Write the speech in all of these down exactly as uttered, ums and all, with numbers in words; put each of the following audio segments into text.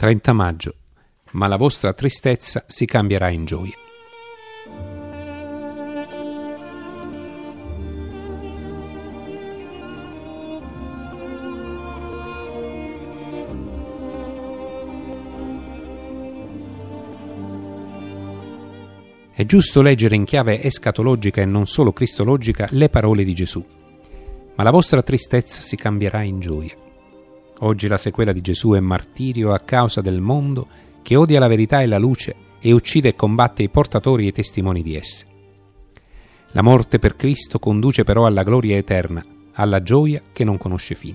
trenta maggio. Ma la vostra tristezza si cambierà in gioia. È giusto leggere in chiave escatologica e non solo cristologica le parole di Gesù. Ma la vostra tristezza si cambierà in gioia. Oggi la sequela di Gesù è martirio a causa del mondo che odia la verità e la luce e uccide e combatte i portatori e i testimoni di esse. La morte per Cristo conduce però alla gloria eterna, alla gioia che non conosce fine.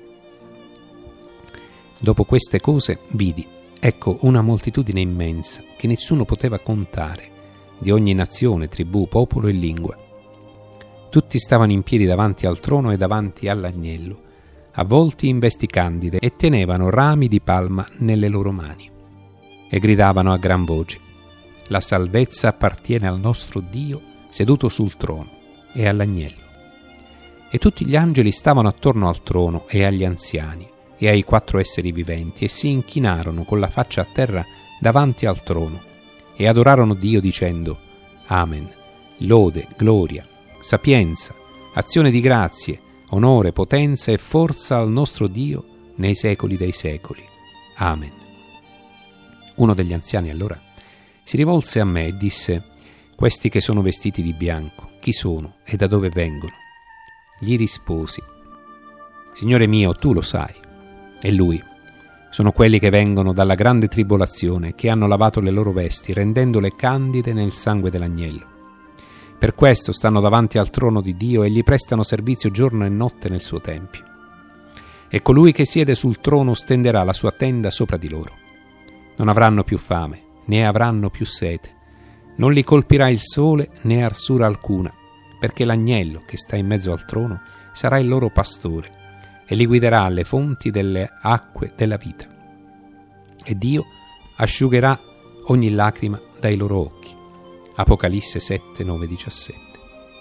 Dopo queste cose vidi, ecco, una moltitudine immensa che nessuno poteva contare, di ogni nazione, tribù, popolo e lingua. Tutti stavano in piedi davanti al trono e davanti all'agnello, avvolti in vesti candide, e tenevano rami di palma nelle loro mani. E gridavano a gran voce: la salvezza appartiene al nostro Dio seduto sul trono e all'agnello. E tutti gli angeli stavano attorno al trono e agli anziani e ai quattro esseri viventi, e si inchinarono con la faccia a terra davanti al trono e adorarono Dio dicendo: Amen, lode, gloria, sapienza, azione di grazie, onore, potenza e forza al nostro Dio nei secoli dei secoli. Amen. Uno degli anziani allora si rivolse a me e disse: questi che sono vestiti di bianco, chi sono e da dove vengono? Gli risposi: Signore mio, tu lo sai. E lui: sono quelli che vengono dalla grande tribolazione, che hanno lavato le loro vesti, rendendole candide nel sangue dell'agnello. Per questo stanno davanti al trono di Dio e gli prestano servizio giorno e notte nel suo tempio. E colui che siede sul trono stenderà la sua tenda sopra di loro. Non avranno più fame, né avranno più sete. Non li colpirà il sole né arsura alcuna, perché l'agnello che sta in mezzo al trono sarà il loro pastore e li guiderà alle fonti delle acque della vita. E Dio asciugherà ogni lacrima dai loro occhi. Apocalisse sette, nove, diciassette.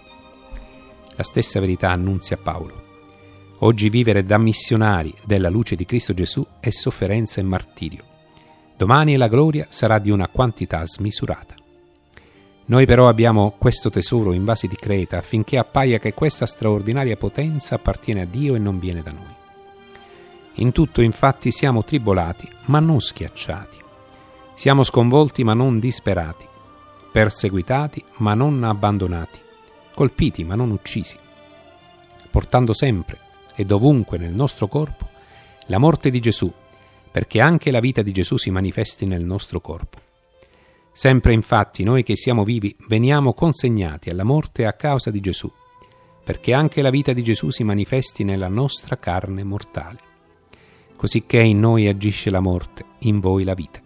La stessa verità annunzia Paolo. Oggi vivere da missionari della luce di Cristo Gesù è sofferenza e martirio. Domani la gloria sarà di una quantità smisurata. Noi però abbiamo questo tesoro in vasi di creta, affinché appaia che questa straordinaria potenza appartiene a Dio e non viene da noi. In tutto infatti siamo tribolati, ma non schiacciati. Siamo sconvolti, ma non disperati. Perseguitati, ma non abbandonati. Colpiti, ma non uccisi. Portando sempre e dovunque nel nostro corpo la morte di Gesù, perché anche la vita di Gesù si manifesti nel nostro corpo. Sempre infatti noi che siamo vivi veniamo consegnati alla morte a causa di Gesù, perché anche la vita di Gesù si manifesti nella nostra carne mortale. Cosicché in noi agisce la morte, in voi la vita.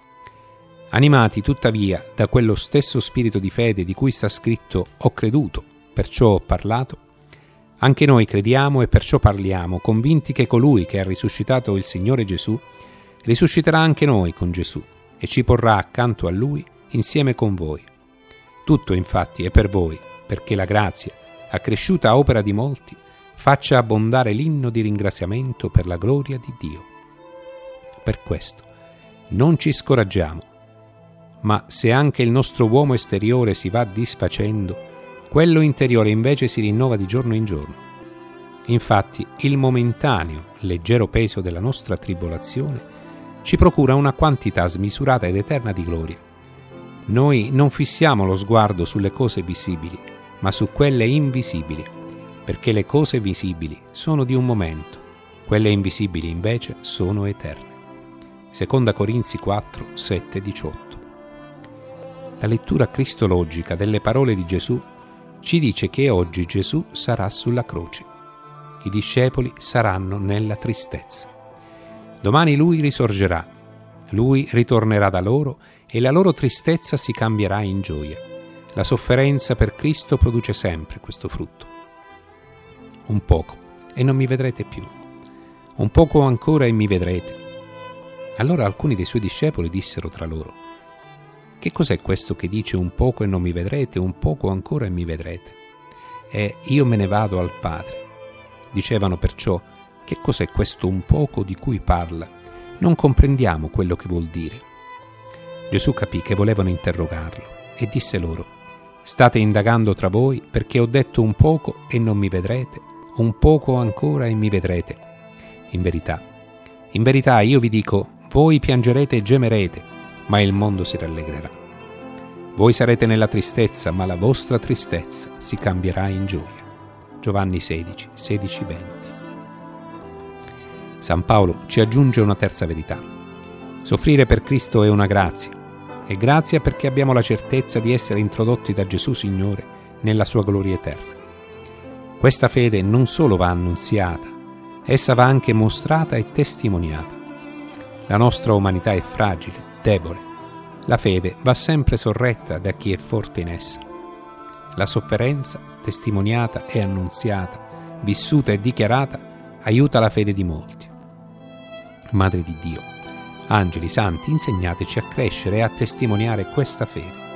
Animati tuttavia da quello stesso spirito di fede di cui sta scritto: ho creduto, perciò ho parlato, anche noi crediamo e perciò parliamo, convinti che colui che ha risuscitato il Signore Gesù risusciterà anche noi con Gesù e ci porrà accanto a Lui insieme con voi. Tutto infatti è per voi, perché la grazia, accresciuta a opera di molti, faccia abbondare l'inno di ringraziamento per la gloria di Dio. Per questo non ci scoraggiamo, ma se anche il nostro uomo esteriore si va disfacendo, quello interiore invece si rinnova di giorno in giorno. Infatti il momentaneo, leggero peso della nostra tribolazione ci procura una quantità smisurata ed eterna di gloria. Noi non fissiamo lo sguardo sulle cose visibili, ma su quelle invisibili, perché le cose visibili sono di un momento, quelle invisibili invece sono eterne. Seconda Corinzi quattro, sette, diciotto. La lettura cristologica delle parole di Gesù ci dice che oggi Gesù sarà sulla croce. I discepoli saranno nella tristezza. Domani Lui risorgerà, Lui ritornerà da loro e la loro tristezza si cambierà in gioia. La sofferenza per Cristo produce sempre questo frutto. Un poco e non mi vedrete più. Un poco ancora e mi vedrete. Allora alcuni dei Suoi discepoli dissero tra loro: che cos'è questo che dice un poco e non mi vedrete, un poco ancora e mi vedrete? E io me ne vado al Padre. Dicevano perciò: che cos'è questo un poco di cui parla? non comprendiamo quello che vuol dire». Gesù capì che volevano interrogarlo e disse loro: «State indagando tra voi perché ho detto un poco e non mi vedrete, un poco ancora e mi vedrete. In verità, in verità io vi dico, voi piangerete e gemerete, ma il mondo si rallegrerà. Voi sarete nella tristezza, ma la vostra tristezza si cambierà in gioia». Giovanni sedici, sedici venti. San Paolo ci aggiunge una terza verità. Soffrire per Cristo è una grazia. È grazia perché abbiamo la certezza di essere introdotti da Gesù Signore nella sua gloria eterna. Questa fede non solo va annunziata, essa va anche mostrata e testimoniata. La nostra umanità è fragile, debole. La fede va sempre sorretta da chi è forte in essa. La sofferenza, testimoniata e annunziata, vissuta e dichiarata, aiuta la fede di molti. Madre di Dio, angeli santi, insegnateci a crescere e a testimoniare questa fede.